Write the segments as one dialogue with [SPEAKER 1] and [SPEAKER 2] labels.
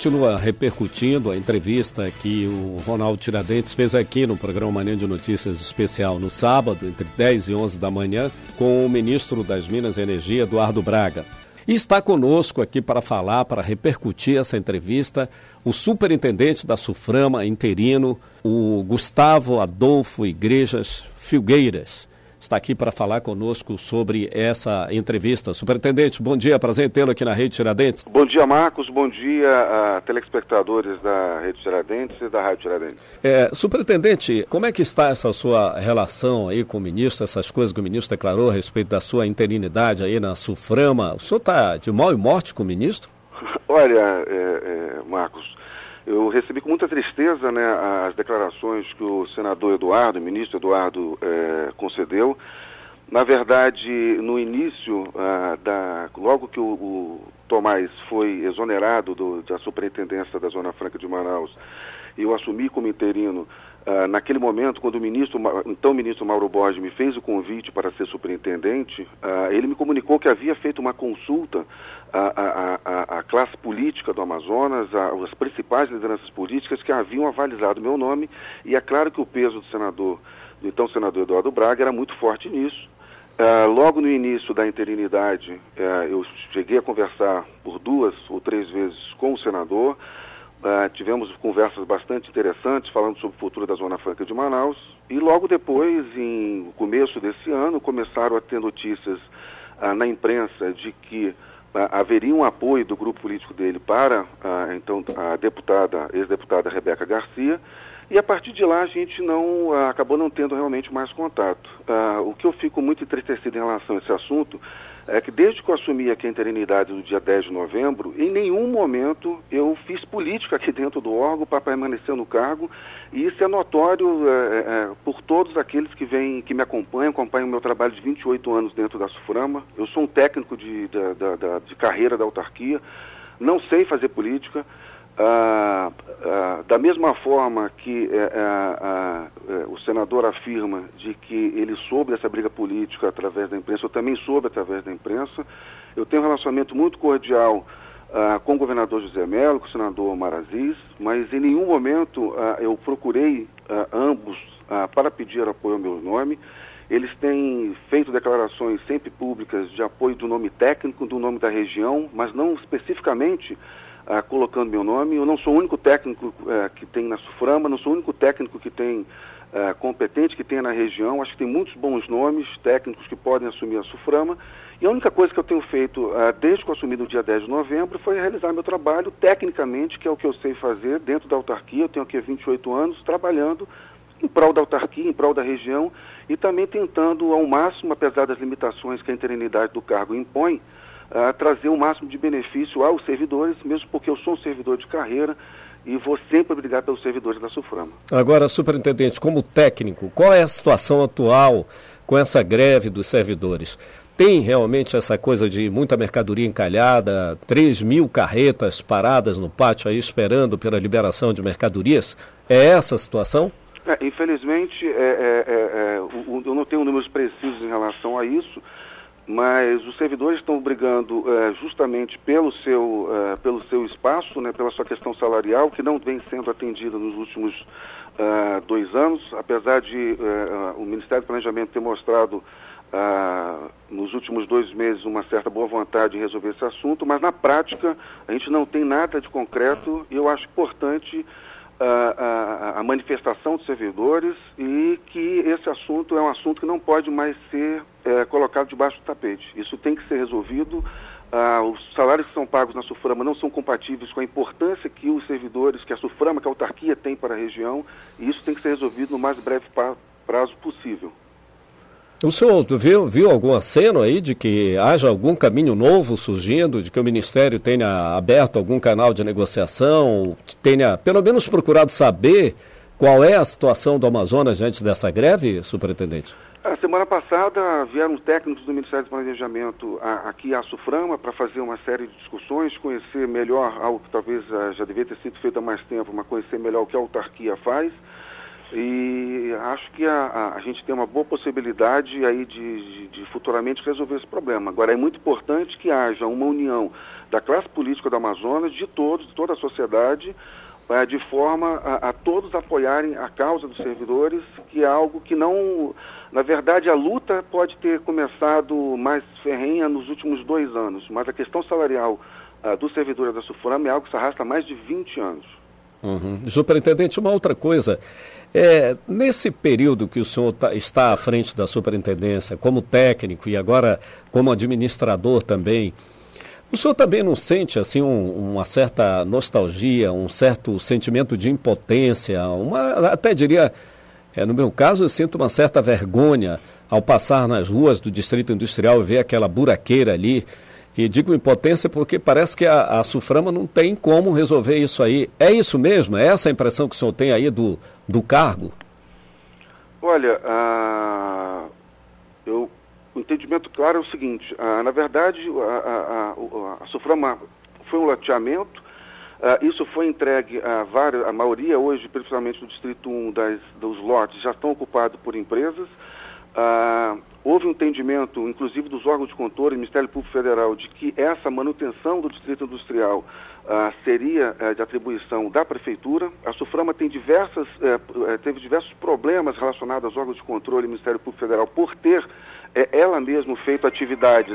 [SPEAKER 1] continua repercutindo a entrevista que o Ronaldo Tiradentes fez aqui no programa Manhã de Notícias Especial no sábado, entre 10 e 11 da manhã, com o ministro das Minas e Energia, Eduardo Braga. E está conosco aqui para falar, para repercutir essa entrevista, o superintendente da SUFRAMA interino, o Gustavo Adolfo Igrejas Filgueiras. Está aqui para falar conosco sobre essa entrevista. Superintendente, bom dia, prazer em tê-lo aqui na Rede Tiradentes.
[SPEAKER 2] Bom dia, Marcos, bom dia a telespectadores da Rede Tiradentes e da Rádio Tiradentes.
[SPEAKER 1] Superintendente, como é que está essa sua relação aí com o ministro, essas coisas que o ministro declarou a respeito da sua interinidade aí na SUFRAMA? O senhor está de mal e morte com o ministro?
[SPEAKER 2] Olha, Marcos, eu recebi com muita tristeza, né, as declarações que o senador Eduardo, o ministro Eduardo, concedeu. Na verdade, no início, logo que o Tomás foi exonerado da superintendência da Zona Franca de Manaus, e eu assumi como interino, naquele momento, quando o ministro Mauro Borges me fez o convite para ser superintendente, ele me comunicou que havia feito uma consulta à classe política do Amazonas, as principais lideranças políticas que haviam avalizado meu nome, e é claro que o peso do então senador Eduardo Braga era muito forte nisso. Logo no início da interinidade, eu cheguei a conversar por 2 ou 3 vezes com o senador. Tivemos conversas bastante interessantes falando sobre o futuro da Zona Franca de Manaus, e logo depois, no começo desse ano, começaram a ter notícias na imprensa de que haveria um apoio do grupo político dele para então a ex-deputada Rebeca Garcia, e a partir de lá a gente acabou não tendo realmente mais contato. O que eu fico muito entristecido em relação a esse assunto é que desde que eu assumi aqui a interinidade no dia 10 de novembro, em nenhum momento eu fiz política aqui dentro do órgão para permanecer no cargo, e isso é notório por todos aqueles que me acompanham o meu trabalho de 28 anos dentro da SUFRAMA. Eu sou um técnico de carreira da autarquia, não sei fazer política. Da mesma forma que o senador afirma de que ele soube dessa briga política através da imprensa, eu também soube através da imprensa. Eu tenho um relacionamento muito cordial com o governador José Mello, com o senador Omar Aziz, mas em nenhum momento eu procurei ambos para pedir apoio ao meu nome. Eles têm feito declarações sempre públicas de apoio do nome técnico, do nome da região, mas não especificamente colocando meu nome. Eu não sou o único técnico que tem na SUFRAMA, não sou o único técnico que tem competente que tem na região. Acho que tem muitos bons nomes técnicos que podem assumir a SUFRAMA, e a única coisa que eu tenho feito desde que eu assumi no dia 10 de novembro foi realizar meu trabalho tecnicamente, que é o que eu sei fazer dentro da autarquia. Eu tenho aqui 28 anos trabalhando em prol da autarquia, em prol da região, e também tentando ao máximo, apesar das limitações que a interinidade do cargo impõe, trazer o máximo de benefício aos servidores, mesmo porque eu sou um servidor de carreira e vou sempre brigar pelos servidores da SUFRAMA.
[SPEAKER 1] Agora, superintendente, como técnico, qual é a situação atual com essa greve dos servidores? Tem realmente essa coisa de muita mercadoria encalhada, 3.000 carretas paradas no pátio aí esperando pela liberação de mercadorias? É essa a situação?
[SPEAKER 2] Infelizmente, eu não tenho números precisos em relação a isso, mas os servidores estão brigando justamente pelo seu espaço, né, pela sua questão salarial, que não vem sendo atendida nos últimos 2 anos, apesar de o Ministério do Planejamento ter mostrado nos últimos 2 meses uma certa boa vontade em resolver esse assunto, mas na prática a gente não tem nada de concreto, e eu acho importante a manifestação dos servidores, e que esse assunto é um assunto que não pode mais ser colocado debaixo do tapete. Isso tem que ser resolvido. Os salários que são pagos na SUFRAMA não são compatíveis com a importância que os servidores, que a SUFRAMA, que a autarquia tem para a região, e isso tem que ser resolvido no mais breve prazo possível.
[SPEAKER 1] O senhor viu algum aceno aí de que haja algum caminho novo surgindo, de que o Ministério tenha aberto algum canal de negociação, tenha pelo menos procurado saber qual é a situação do Amazonas diante dessa greve, superintendente?
[SPEAKER 2] Semana passada vieram técnicos do Ministério do Planejamento aqui à SUFRAMA para fazer uma série de discussões, conhecer melhor algo que talvez já devia ter sido feito há mais tempo, mas conhecer melhor o que a autarquia faz. E acho que a gente tem uma boa possibilidade aí de futuramente resolver esse problema. Agora, é muito importante que haja uma união da classe política do Amazonas, de todos, de toda a sociedade, de forma a todos apoiarem a causa dos servidores, que é algo que não... Na verdade, a luta pode ter começado mais ferrenha nos últimos 2 anos, mas a questão salarial dos servidores da SUFRAMA é algo que se arrasta há mais de 20 anos.
[SPEAKER 1] Uhum. Superintendente, uma outra coisa, nesse período que o senhor está à frente da superintendência, como técnico e agora como administrador também, o senhor também não sente assim uma certa nostalgia, um certo sentimento de impotência, até diria, no meu caso eu sinto uma certa vergonha ao passar nas ruas do Distrito Industrial e ver aquela buraqueira ali, e digo impotência porque parece que a SUFRAMA não tem como resolver isso aí. É isso mesmo? É essa a impressão que o senhor tem aí do cargo?
[SPEAKER 2] Olha, o entendimento claro é o seguinte, na verdade a SUFRAMA foi um loteamento, isso foi entregue a maioria hoje, principalmente do Distrito 1 dos lotes, já estão ocupados por empresas. Houve um entendimento, inclusive dos órgãos de controle, Ministério Público Federal, de que essa manutenção do Distrito Industrial seria de atribuição da Prefeitura. A SUFRAMA teve diversos problemas relacionados aos órgãos de controle e Ministério Público Federal por ter ela mesma feito atividades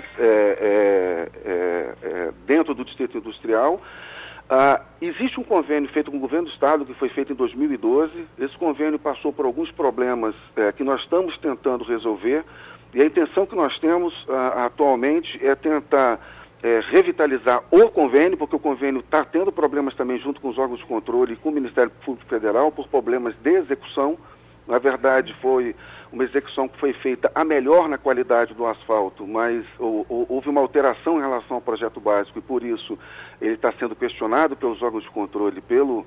[SPEAKER 2] dentro do Distrito Industrial. Existe um convênio feito com o Governo do Estado, que foi feito em 2012. Esse convênio passou por alguns problemas que nós estamos tentando resolver, e a intenção que nós temos atualmente é tentar revitalizar o convênio, porque o convênio está tendo problemas também junto com os órgãos de controle e com o Ministério Público Federal por problemas de execução. Na verdade, foi uma execução que foi feita a melhor na qualidade do asfalto, mas houve uma alteração em relação ao projeto básico e por isso ele está sendo questionado pelos órgãos de controle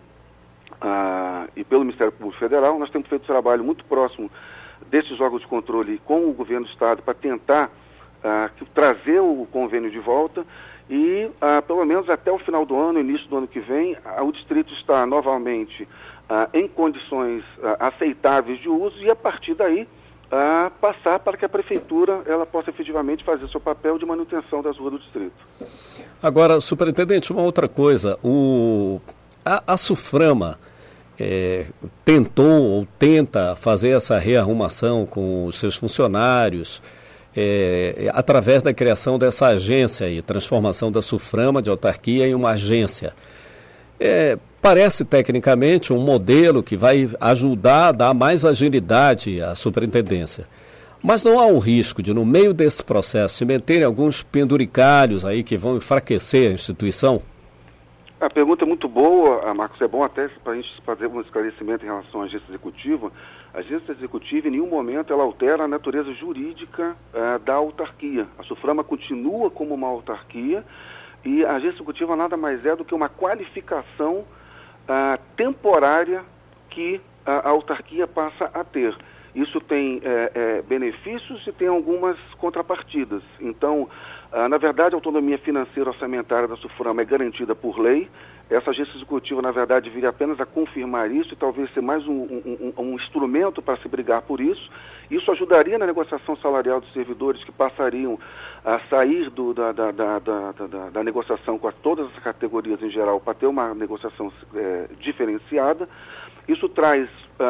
[SPEAKER 2] e pelo Ministério Público Federal. Nós temos feito um trabalho muito próximo desses órgãos de controle com o Governo do Estado para tentar trazer o convênio de volta e pelo menos até o final do ano, início do ano que vem, o distrito está novamente em condições aceitáveis de uso e a partir daí passar para que a Prefeitura ela possa efetivamente fazer seu papel de manutenção das ruas do distrito.
[SPEAKER 1] Agora, superintendente, uma outra coisa, a SUFRAMA tentou ou tenta fazer essa rearrumação com os seus funcionários através da criação dessa agência e transformação da SUFRAMA de autarquia em uma agência. Parece tecnicamente um modelo que vai ajudar a dar mais agilidade à superintendência. Mas não há um risco de, no meio desse processo, se meterem alguns penduricalhos aí que vão enfraquecer a instituição?
[SPEAKER 2] A pergunta é muito boa, Marcos. É bom até para a gente fazer um esclarecimento em relação à agência executiva. A agência executiva, em nenhum momento, ela altera a natureza jurídica da autarquia. A SUFRAMA continua como uma autarquia e a agência executiva nada mais é do que uma qualificação temporária que a autarquia passa a ter. Isso tem benefícios e tem algumas contrapartidas. Então, na verdade, a autonomia financeira orçamentária da SUFRAMA é garantida por lei. Essa agência executiva, na verdade, viria apenas a confirmar isso e talvez ser mais um instrumento para se brigar por isso. Isso ajudaria na negociação salarial dos servidores que passariam a sair da negociação com todas as categorias em geral para ter uma negociação diferenciada. Isso traz...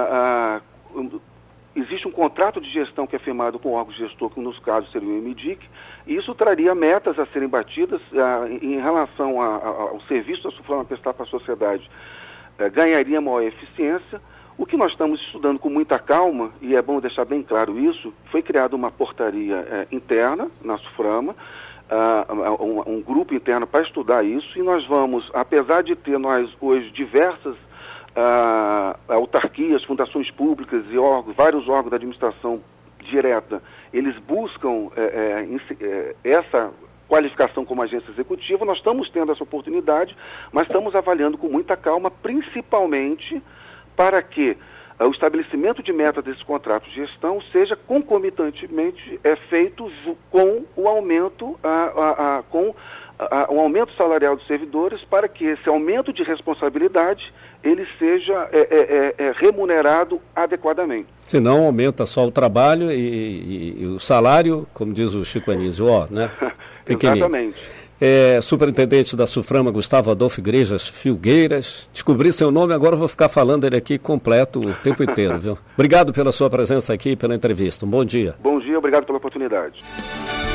[SPEAKER 2] Existe um contrato de gestão que é firmado com o órgão gestor, que nos casos seria o EMIDIC, e isso traria metas a serem batidas em relação ao serviço da SUFRAMA prestar para a sociedade. Ganharia maior eficiência. O que nós estamos estudando com muita calma, e é bom deixar bem claro isso, foi criada uma portaria interna na SUFRAMA, um grupo interno para estudar isso, e nós vamos, apesar de ter nós hoje diversas autarquias, fundações públicas e vários órgãos da administração direta, eles buscam essa qualificação como agência executiva. Nós estamos tendo essa oportunidade, mas estamos avaliando com muita calma, principalmente para que o estabelecimento de metas desses contratos de gestão seja concomitantemente feito com o aumento um aumento salarial dos servidores, para que esse aumento de responsabilidade ele seja remunerado adequadamente.
[SPEAKER 1] Senão aumenta só o trabalho e o salário, como diz o Chico Anísio, né?
[SPEAKER 2] Exatamente.
[SPEAKER 1] superintendente da SUFRAMA, Gustavo Adolfo Igrejas Filgueiras. Descobri seu nome, agora eu vou ficar falando ele aqui completo o tempo inteiro, viu? Obrigado pela sua presença aqui, pela entrevista. Um bom dia.
[SPEAKER 2] Bom dia, obrigado pela oportunidade.